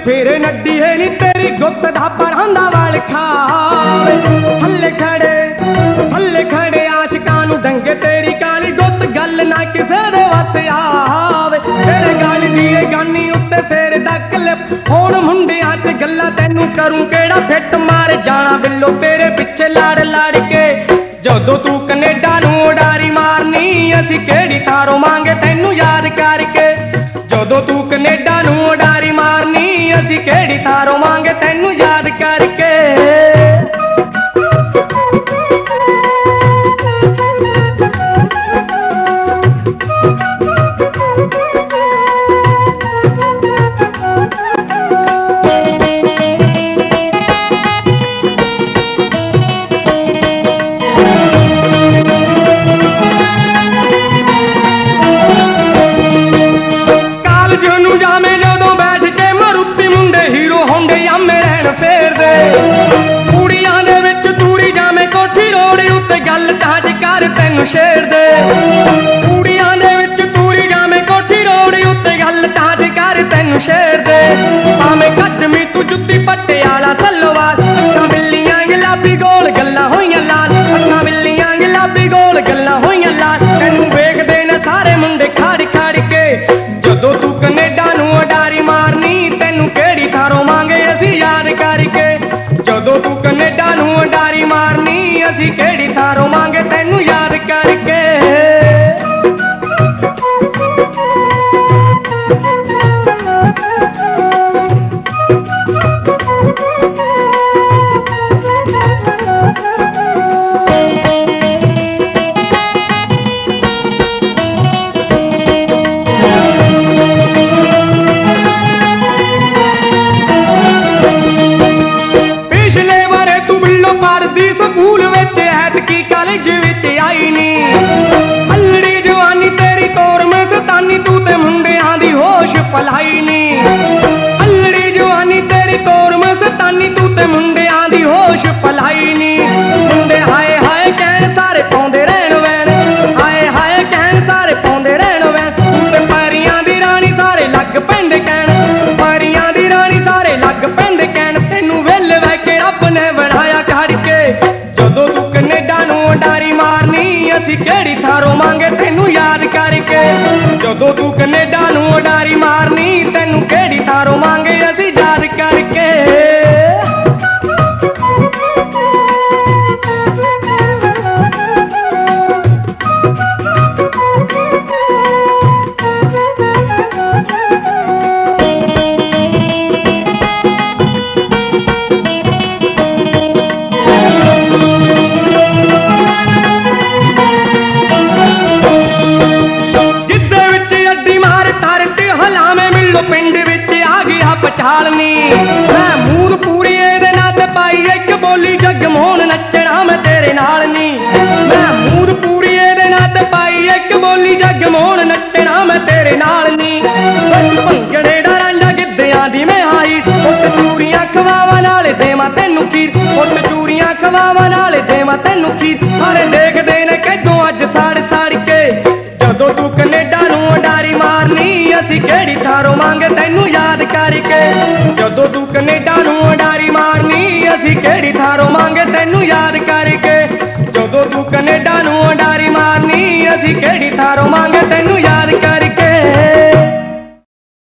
फेरे नड्डी है नी तेरी गुत्त दा परांदा वाल खावे थल्ले खड़े आशिकां नूं डंगे तेरी काली गुत्त गल ना किसे दे वस आवे तेरे गल दी गानी उत्ते सिर दा क्लिप हुण मुंडियां च गल्लां तैनूं करूं केड़ा फिट मार जाना बिल्लो तेरे पिछे लड़ लड़ के जदों तू कनेडा नूं उडारी मारनी असीं केड़ी थारों मांगे तैनूं याद करके जदों तू कनेडा नूं उडारी मारनी असीं केड़ी थारों मांगे तैनूं याद करके शेर दे कुड़ियां दे विच तूरी जावे कोठी रोड उत्ते गल ताज कर तैनूं शेर दे भावें कटमी तू जुत्ती पटियाला तलवार अखां बिल्लियां गुलाबी गोल गल्लां होईयां लाल अखां बिल्लियां गुलाबी गोल गल्लां होईयां लाल तैनूं वेखदे ने सारे मुंडे खड़ खड़ के जदों तू कनेडा नूं उडारी मारनी तैनूं केड़ी थारों मांगे असीं याद करके जदों तू कनेडा नूं उडारी मारनी असीं केड़ी थारों मांगे तैनूं याद करके पिछले बारे तू बिल्लो पढ़दी स्कूल विच ऐतकी कॉलेज विच आई नी अल्लड़ी जवानी तेरी तोर में सतानी तू ते मुंडियां दी होश पलाई नी अल्लड़ी जवानी तेरी तोर में सतानी तू ते मुंडियां दी होश पलाई नी मुंडे हाय हाय कहण सारे पाउंदे रहण वैन हाय हाय कहण सारे पाउंदे रहण वैन तू ते परियां दी रानी सारे लग पैंदे कहण परियां दी रानी सारे लग पैंदे कहण तैनूं वेले वह के रब ने बनाया करके जदों तू कनेडा नूं उडारी मारनी असीं केड़ी थारों मांगे तैनूं याद करके जदों तू कनेडा नूं उडारी मारनी तैनूं केड़ी थारों मांगे असीं याद करके पिंड विच आ गया पछालनी मैं मूल पूरी दे नाल पाई एक बोली जगमोहन नचना मैं तेरे नाल नी मैं मूल पूरी दे नाल पाई एक बोली जगमोहन नचना मैं तेरे नाल नी भंगड़े दा रांडा गिद्धियां दी मैं आई उत्त चूड़ियां खवावां नाल देवां तैनूं खीर उत्त चूड़ियां खवावां नाल देवां तैनूं खीर सारे देखदे ने किदों अज साड़ साड़ के जदों तू कनेडा नूं उडारी मारनी असीं केड़ी थारों मांगे तैनूं याद करके जदों तू कनेडा नूं उडारी मारनी असीं केड़ी थारों मांगे तैनूं याद करके जदों तू कनेडा नूं उडारी मारनी असीं केड़ी थारों मांगे